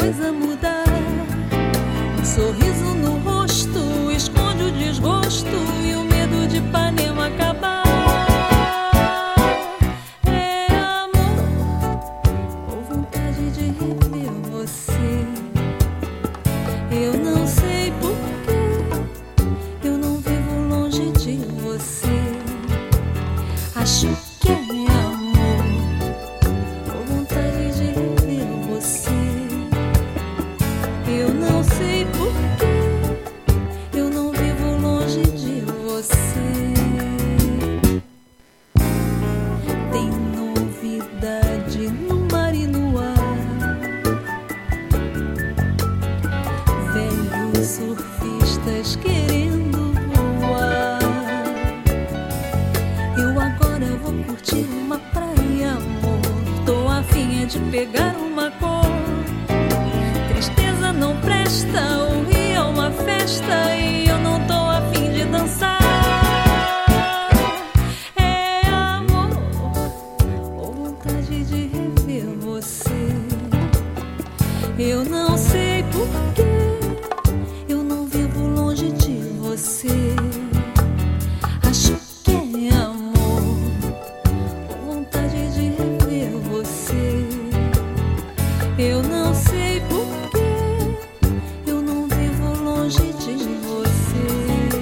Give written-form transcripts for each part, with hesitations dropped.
precisa mudar. Um sorriso no rosto esconde o desgosto e o medo de Ipanema acabar. É amor ou vontade de rever você. Eu não sei porquê eu não vivo longe de você. Acho que é amor ou vontade de rever você. Eu não sei porquê eu não vivo longe de você. Tem novidade no mar e no ar. Velhos surfistas querendo voar. Eu agora vou curtir uma praia, amor. Tô a fim de pegar uma cor. Tristeza não presta, o rio é uma festa e eu não tô a fim de dançar. É amor ou vontade de rever você. Eu não sei porquê eu não vivo longe de você. Acho que é amor ou vontade de rever você. Eu não sei porquê eu não vivo longe de você.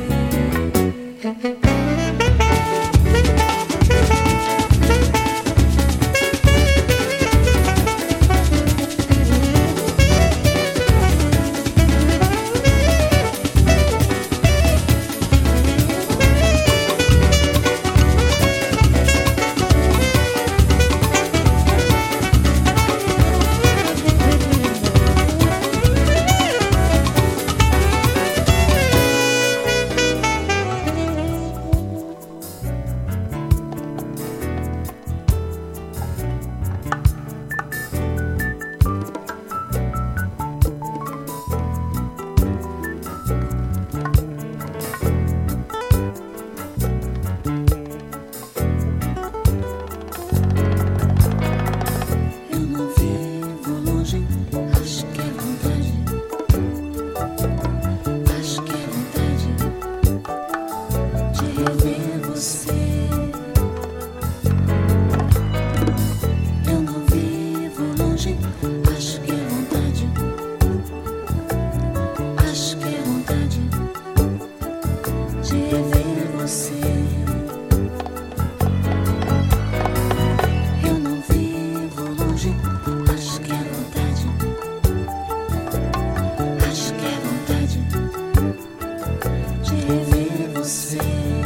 Eu não vivo longe, acho que é vontade. Acho que é vontade de rever você. Eu não vivo longe, acho que é vontade. Acho que é vontade de rever você. Eu não vivo longe, acho que é vontade. Acho que é vontade de rever você.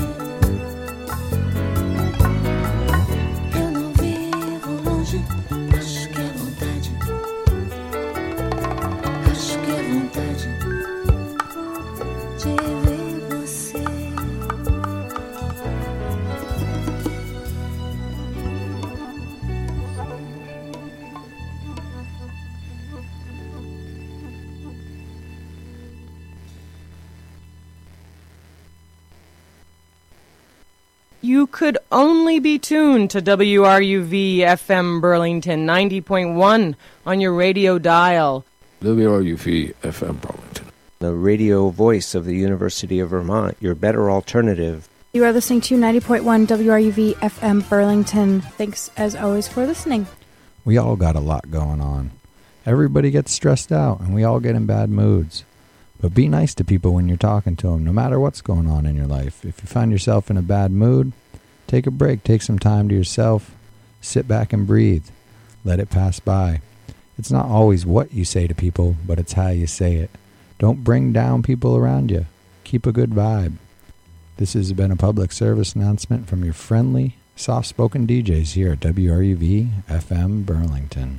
Eu não vivo longe, acho que é vontade. Acho que é vontade de rever você. You could only be tuned to WRUV FM Burlington 90.1 on your radio dial. WRUV FM Burlington. The radio voice of the University of Vermont, your better alternative. You are listening to 90.1 WRUV FM Burlington. Thanks, as always, for listening. We all got a lot going on. Everybody gets stressed out, and we all get in bad moods. But be nice to people when you're talking to them, no matter what's going on in your life. If you find yourself in a bad mood, take a break. Take some time to yourself. Sit back and breathe. Let it pass by. It's not always what you say to people, but it's how you say it. Don't bring down people around you. Keep a good vibe. This has been a public service announcement from your friendly, soft-spoken DJs here at WRUV FM Burlington.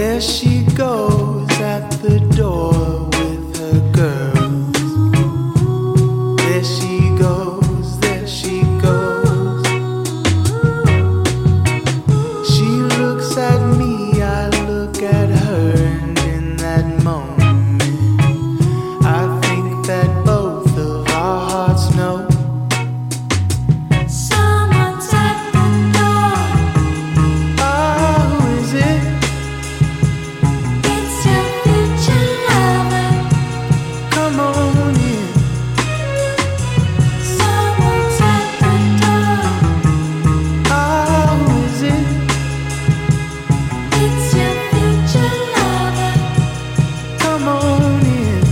There she goes at the door with her girls. There she goes, there she goes. She looks at me, I look at her, and in that moment I think that both of our hearts know someone's at the door. Oh, who is it? It's your future lover. Come on in. Someone's at the door. Oh, who is it? It's your future lover. Come on in.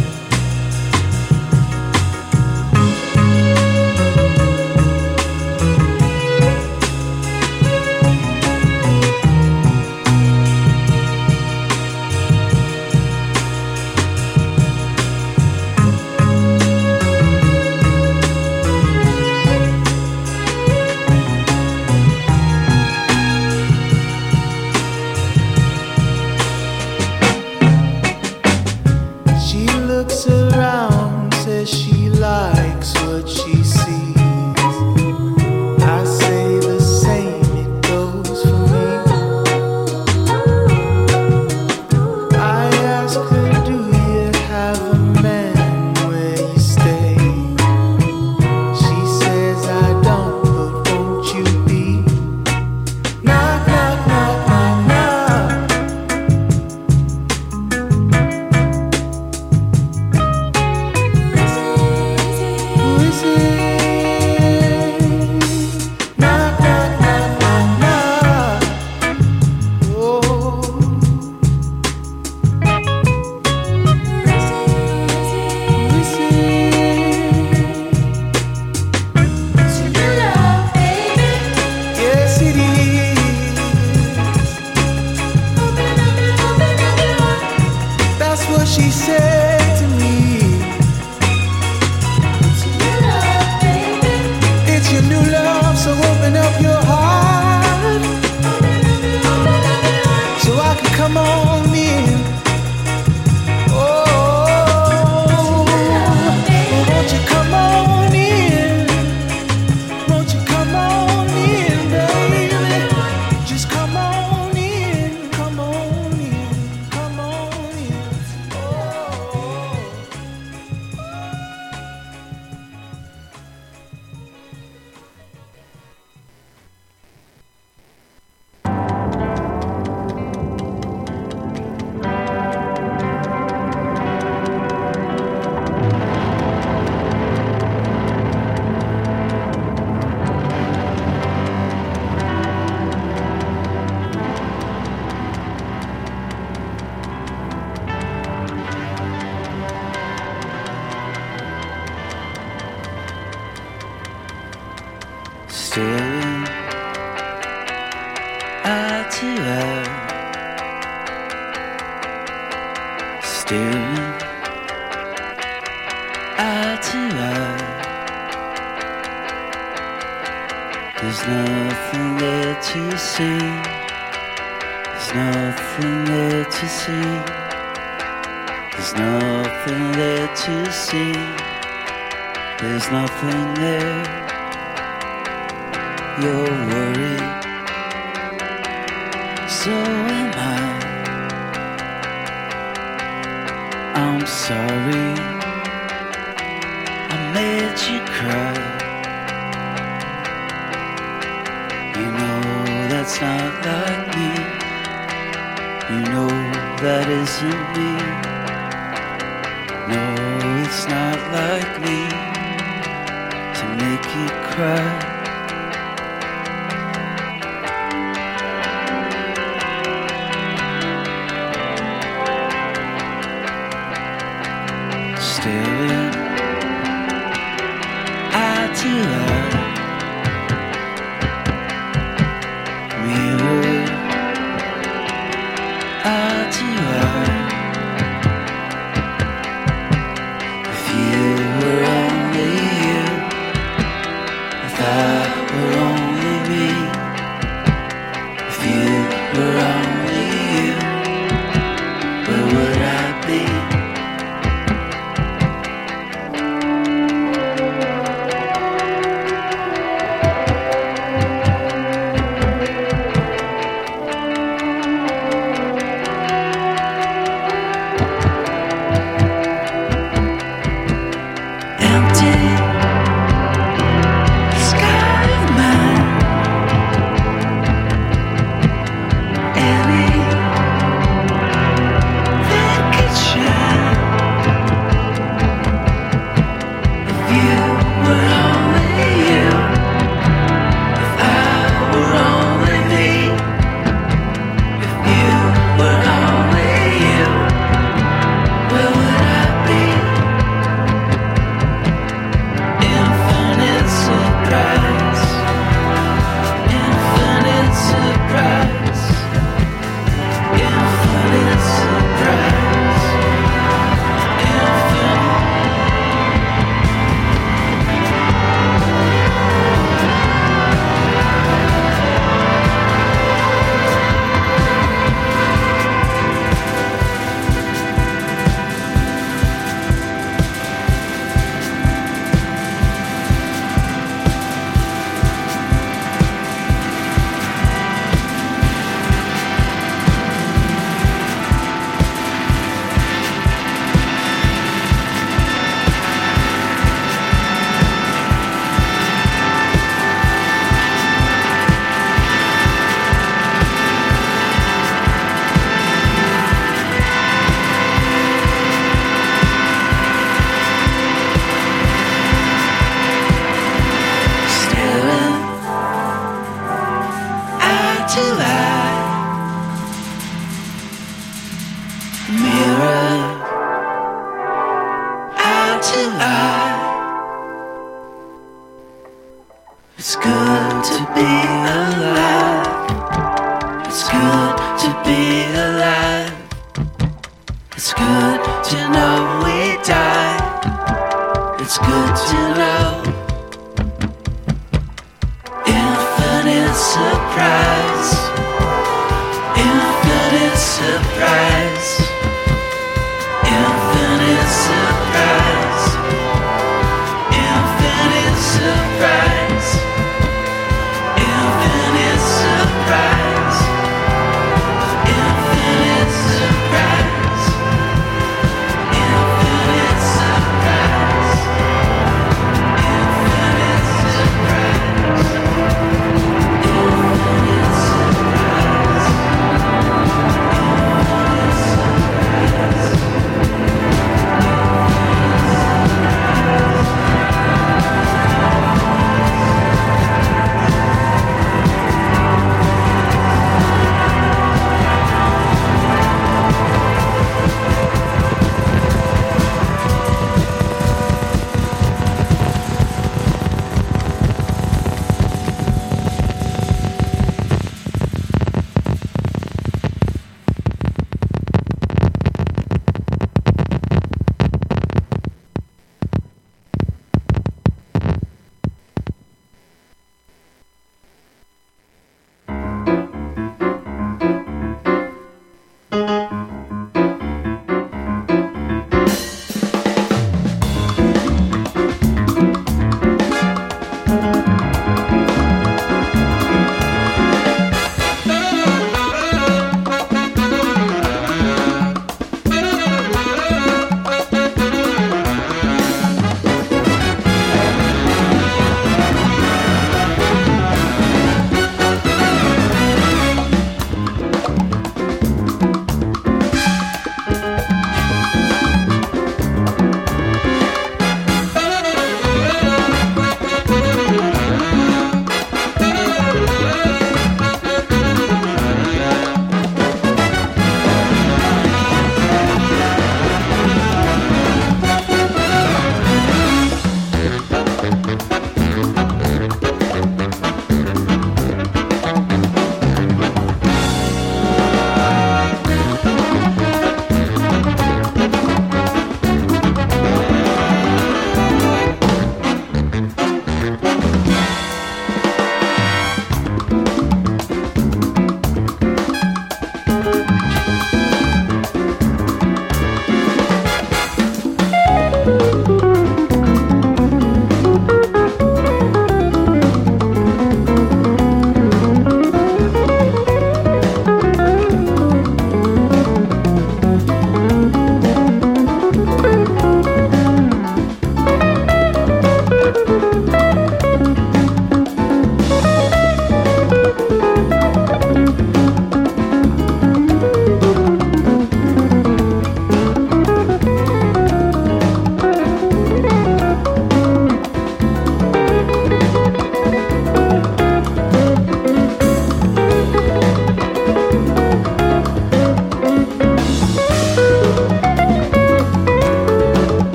She looks around, says she likes what she sees. I say the same, it goes for me. I ask her, do you have a man where you stay? She says I don't, but won't you be? Knock, knock, knock, knock, knock. Who is it? Knock, knock, knock, knock, knock. Oh. Who is it? It's your new love, baby. Yes, it is. That's what she said to me. It's your new love, baby. It's your new love, so open up your heart so I can come on in. Oh, won't you come on in? Won't you come on in, baby? Just come on in, come on in, come on in. Oh. Staring eye to eye, staring eye to eye. There's nothing there to see. There's nothing there to see. There's nothing there to see. There's nothing there. You're worried, so am I. I'm sorry I made you cry. You know that's not like me. You know that isn't me. No, it's not like me to make you cry. Staring eye to eye, mirror eye to eye. If you were only you, if I were only me, if you were only you, to be alive. It's good to know we die. It's good to know. Infinite surprise. Infinite surprise. Infinite surprise. Infinite surprise. Infinite surprise. Infinite surprise. Infinite surprise. Infinite surprise. Infinite surprise.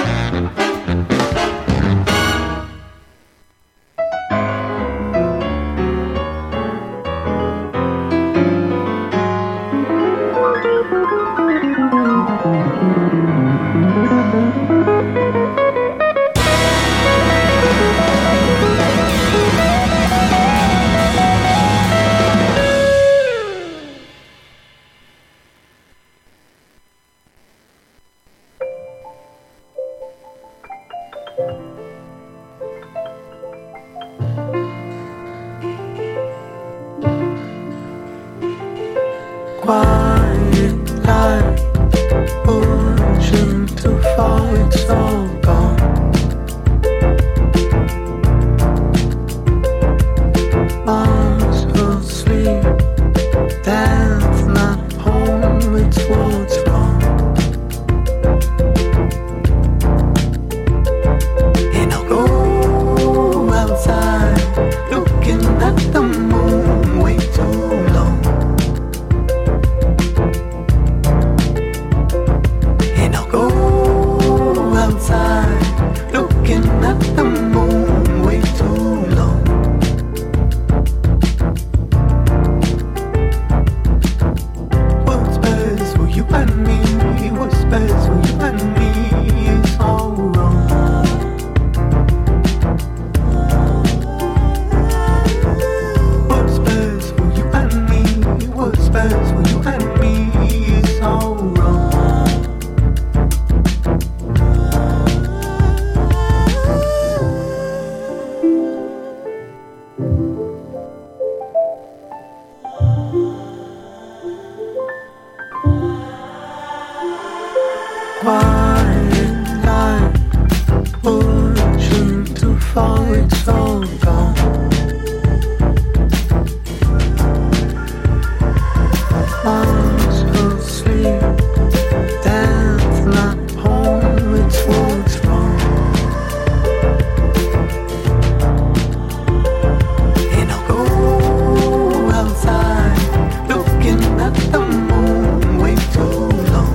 Quiet like ocean to fall, it's all gone. Mom's asleep, dad's not home, it's what's wrong. And I'll go outside, looking at the moon way too long. Outside, looking at the moon way too long. What's best for you and me? What's best for you and me is all wrong. What's best for you and me? What's best for you and me is all wrong. Quiet like ocean to fall, it's all gone. Mom's asleep, dad's not home, it's what's wrong. And I'll go outside, looking at the moon way too long.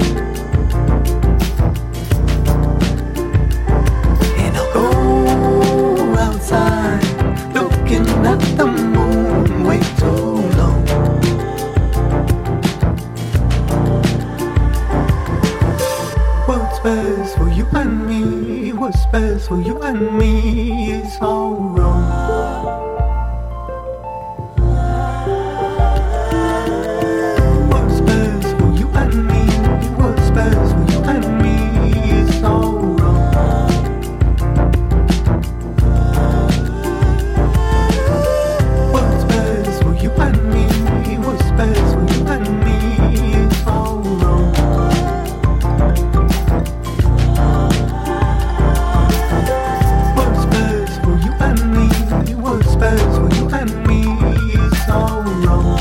And I'll go outside, looking at the moon way too long. What's best for you and me? What's best for you and me is all wrong. What's best for you and me? What's best for you and me is all wrong. What's best for you and me? What's best for you and me is all wrong. What's best for you and me? What's best for you and me is all wrong.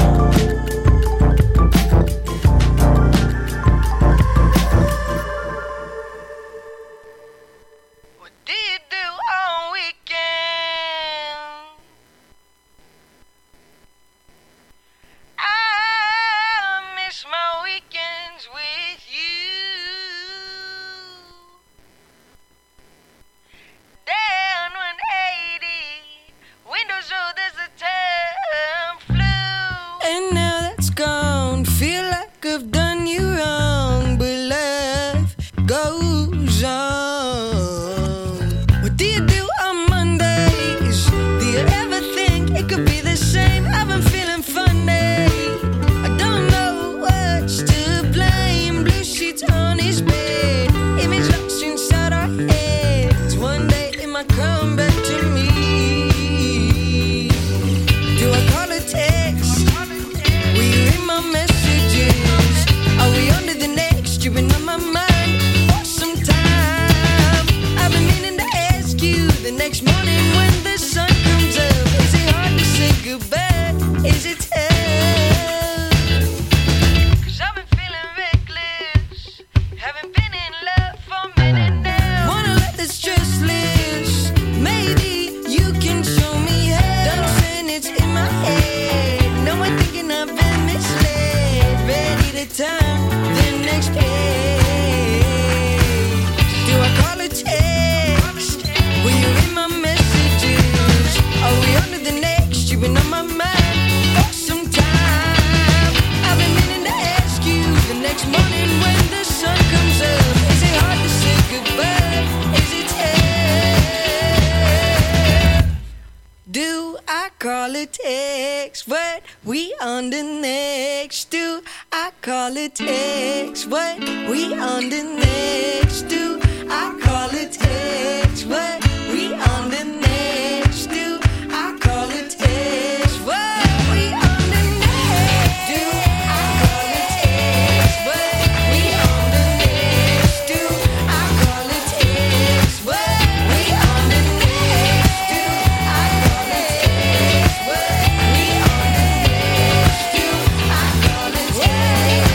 What do you do on weekend? I miss my weekends with you. Down 180, windows show there's a time flew. And now that's gone, feel like I've done you wrong, but life goes on. What do you do on Mondays? Do you ever think it could be the same? I've been feeling funny, I don't know what's to blame. Blue sheets on his bed, image locks inside our heads. One day it might come back to me. Do I call or text? Will you read my messages? Are we on to the next? You've been on my mind for some time. I've been meaning to ask you the next morning when the sun comes up. Is it hard to say goodbye? Is it tough? 'Cause I've been feeling reckless, haven't been in love for a minute now. Wanna let the stress loose, maybe you can show me how. Don't say it's in my head, no one thinking I've been misled. Ready to turn the next page. Do I call it text. What we on the next do? I call it text. What we on the next do? I call it text. What we on the next do? I call it text. What we on the next do? I call it text. What we on the next do? I call it text. What we on the next do? I call it text. What we on the next do? I call it text.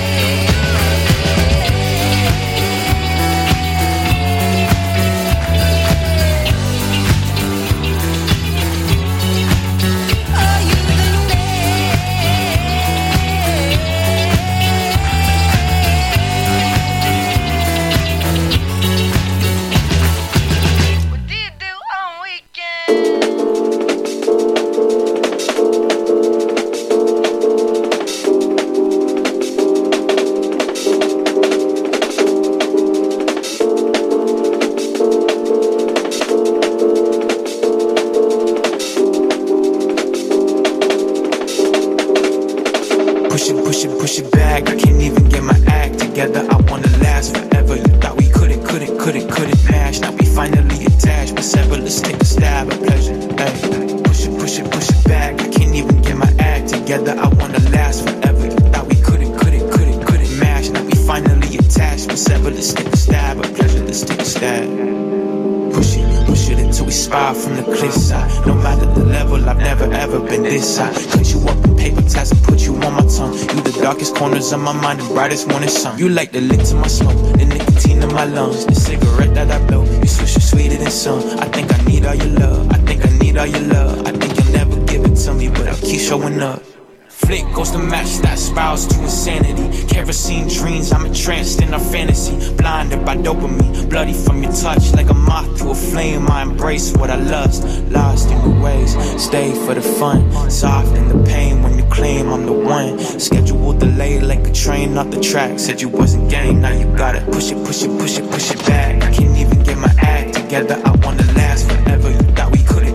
Push it back, I can't even get my act together. I wanna last forever. You thought we couldn't match. Now we finally attached, but sever, let's take a stab at pleasure. Hey, push it back, I can't even get my act together. I wanna last forever. You thought we couldn't match. Now we finally attached, but sever, let's take a stab at pleasure. Let's take a stab. Push it until we spiral from the cliff side. No matter the level, I've never ever been this high. Cut you up in paper tats and put you on my tongue. You the darkest corners of my mind, the brightest morning sun. You like the lick to my smoke, the nicotine in my lungs, the cigarette that I blow. You swish it sweeter than sun. I think I need all your love. I think I need all your love. I think you'll never give it to me, but I'll keep showing up. Flick goes to match that spirals to insanity. Kerosene dreams, I'm entranced in our fantasy. Blinded by dopamine, bloody from your touch. Like a moth to a flame, I embrace what I lust. Lost in the ways, stay for the fun. Soft in the pain when you claim I'm the one. Schedule delayed like a train off the track. Said you wasn't game, now you gotta push it back. I can't even get my act together, I wanna last forever. You thought we couldn't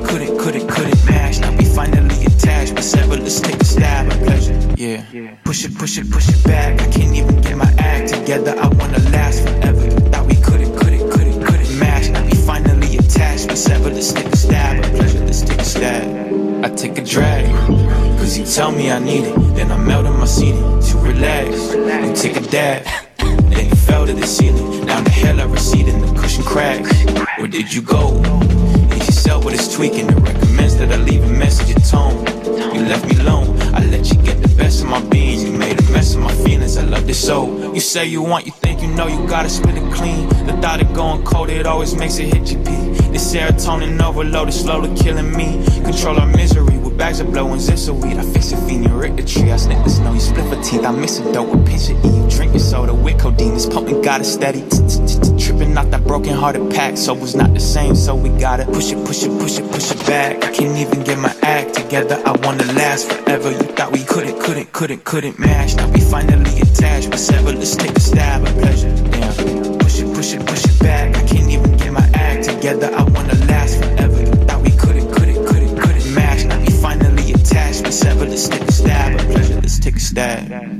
match. Now we finally attached, but sever, let's take a stab at pleasure. Yeah, push it back. I can't even get my act together, I wanna last forever. You thought we couldn't match. Now we finally attached, but sever, let's take a stab at pleasure. Let's take a stab. I take a drag, cause you tell me I need it. Then I melt in my seating to relax. You take a dab, then you fell to the ceiling. Down the hell I receded, the cushion cracks. Where did you go? Hit yourself with it's tweaking. It recommends that I leave a message at tone. You left me alone, I let you get the best of my being. You made a mess of my feelings, I loved it so. You say you want, you think you know, you gotta spit it clean. The thought of going cold, it always makes it hit your peak. This serotonin overload is slowly killing me. Control our misery with bags of blow and zips of weed. I fix a fiend, you rip the tree, I snip the snow, you split for teeth. I miss a dope, a pinch of E. You drink your soda with codeine, it's pumping, got it steady. Tripping out that broken hearted pack, so it's not the same, so we gotta push it back. I can't even get my act together, I wanna last forever. You thought we couldn't match. Now we finally attached, but sever, let's take a stab at pleasure. Damn, push it back. I can't even get my act together, I wanna last forever. You thought we couldn't match. Now we finally attached, but sever, let's take a stab at pleasure. Let's take a stab.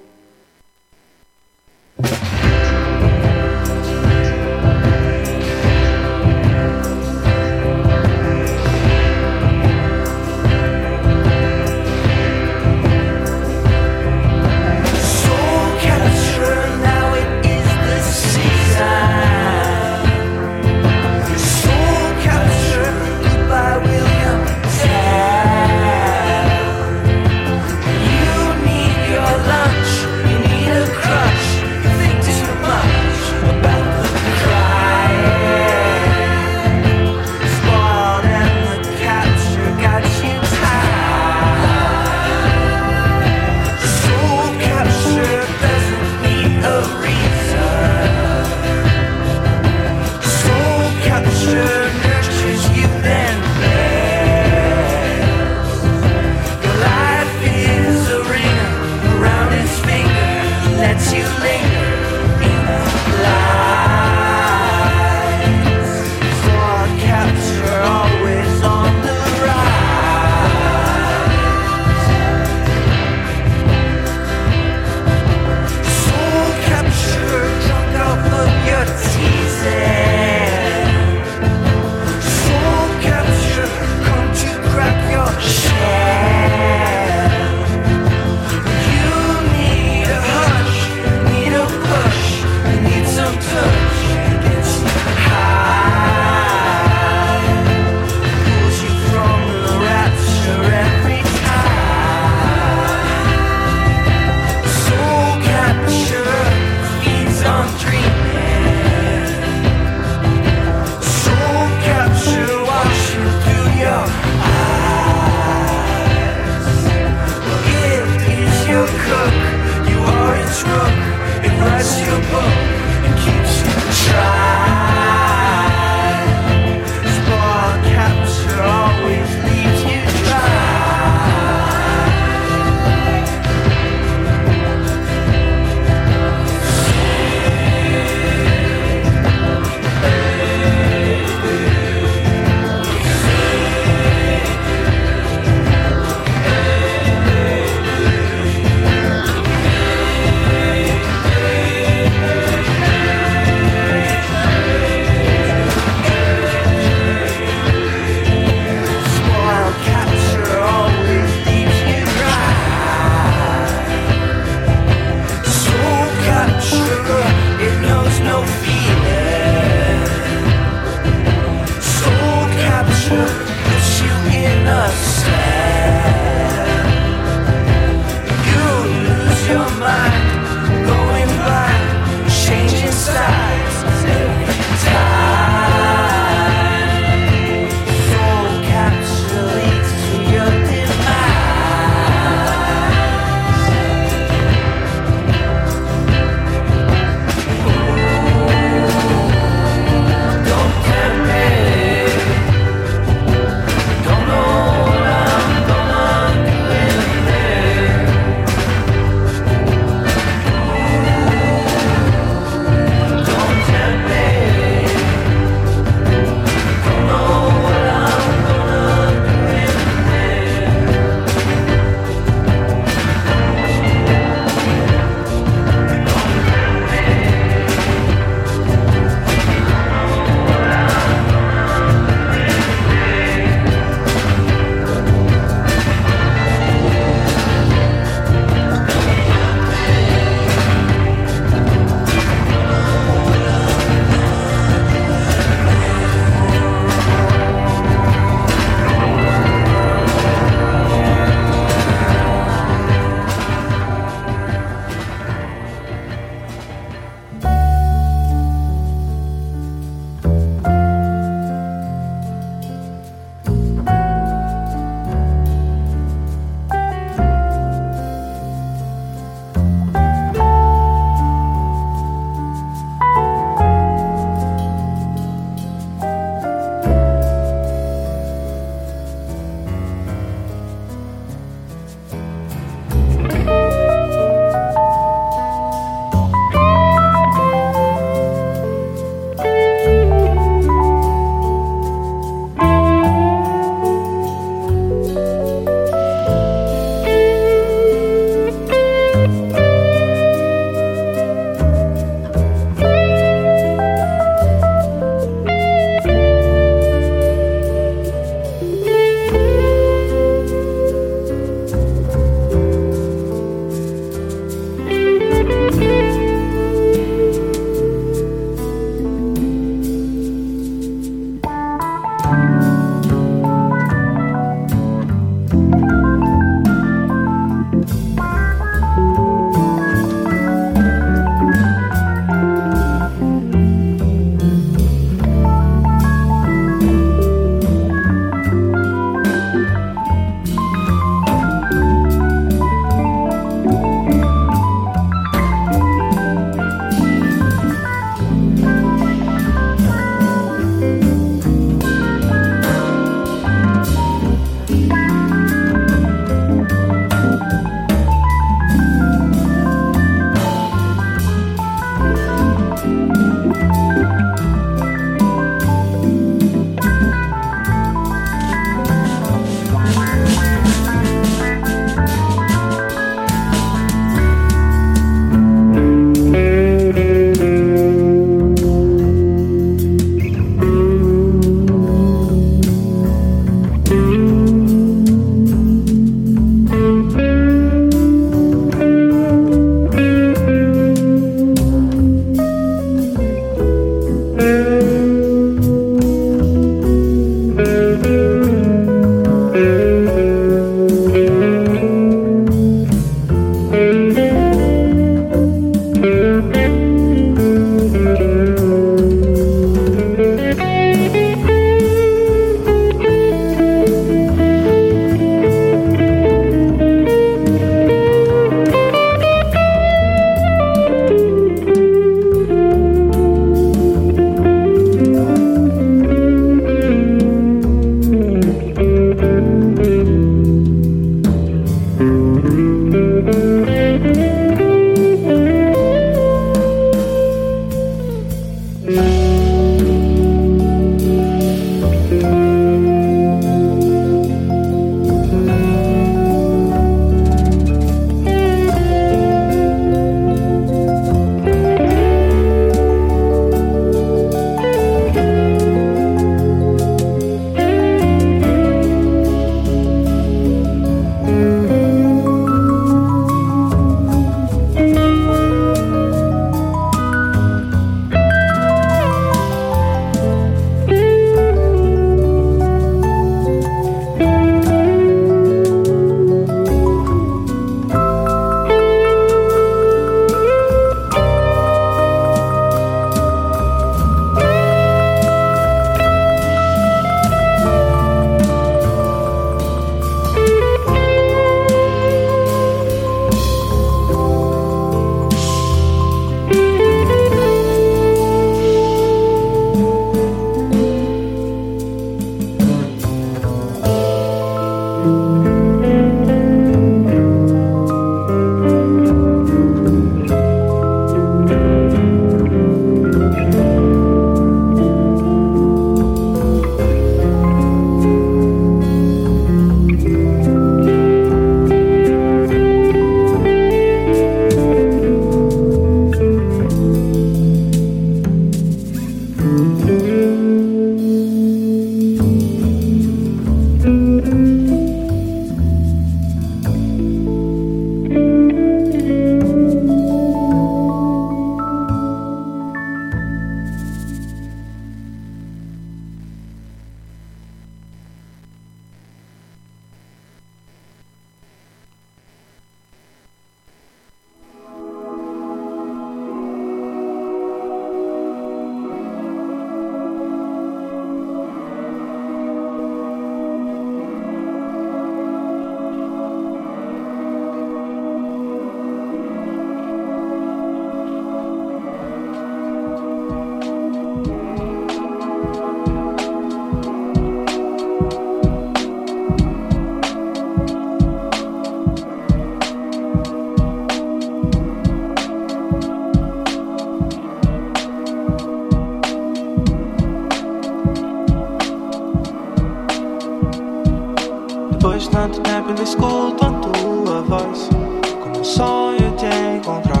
tanto tempo ainda escuto a tua voz, como um sonho te encontrar.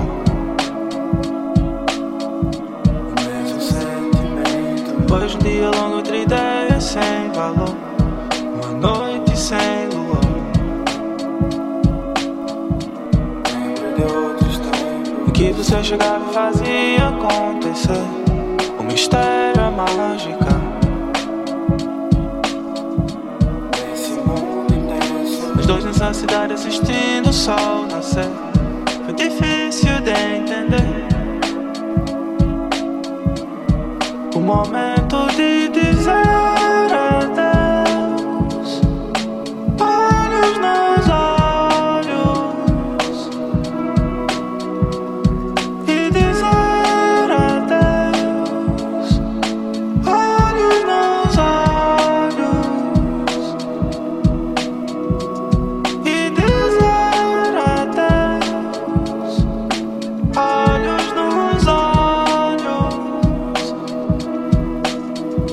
O mesmo sentimento. Depois de um dia longo, outra ideia sem valor, uma noite sem lua. Lembro de outros tempos em que você chegava e fazia acontecer um mistério, a mágica. Dois nessa cidade assistindo o sol nascer. Foi difícil de entender o momento de dizer adeus, olhos nos olhos, e dizer adeus, olhos nos olhos. Olhos nos olhos.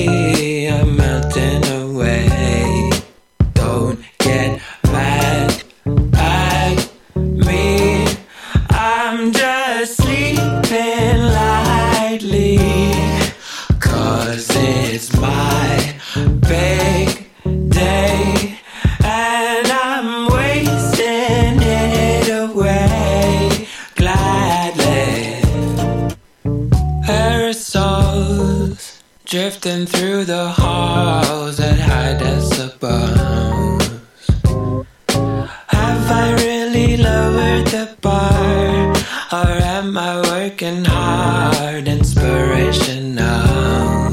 me, I'm melting away. Don't get mad at me, I'm just sleeping lightly, 'cause it's my big day, and I'm wasting it away gladly. Aerosols drifting through the halls at high decibels. Have I really lowered the bar, or am I working hard, inspirational?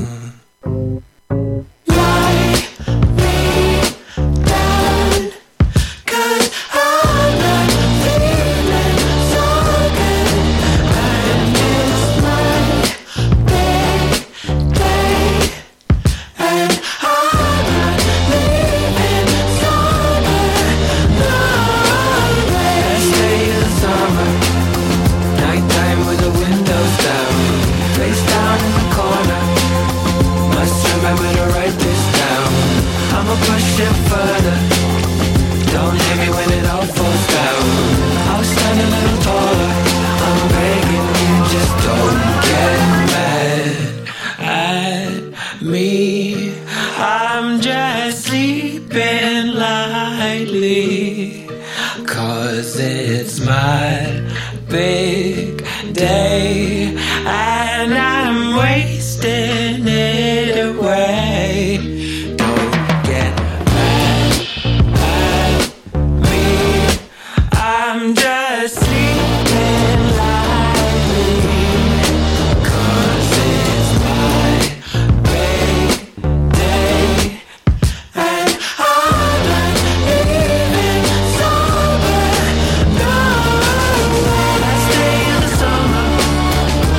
Lie me down, 'cause I'm not feeling so good, and it's my big day, and I'm not leaving sober, no way. Last day of the summer, nighttime with the windows down, face down in the corner, must remember to write this down. I'ma push it further, don't hit me when it all falls down. I'll stand a little taller, I'm begging you, just don't get mad at me, I'm just sleeping lightly, 'cause it's my big day, and I'm wasting it away. Don't get mad at me, I'm just sleeping lightly, 'cause it's my big day, and I'm not even sober, no way. Last day of the summer,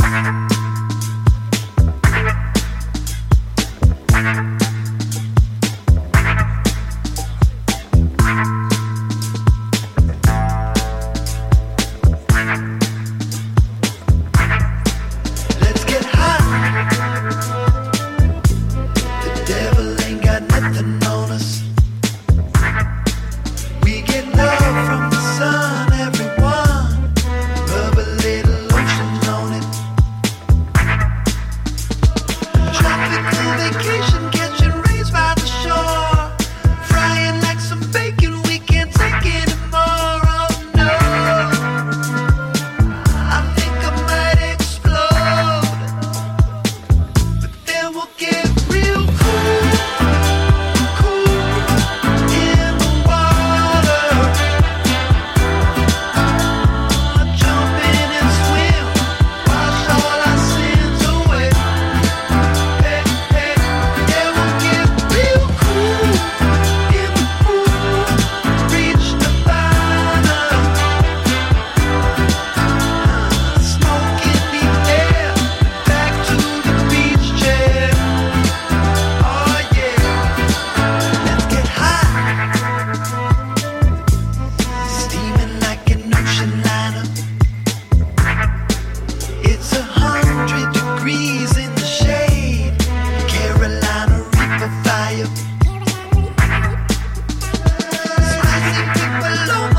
Thank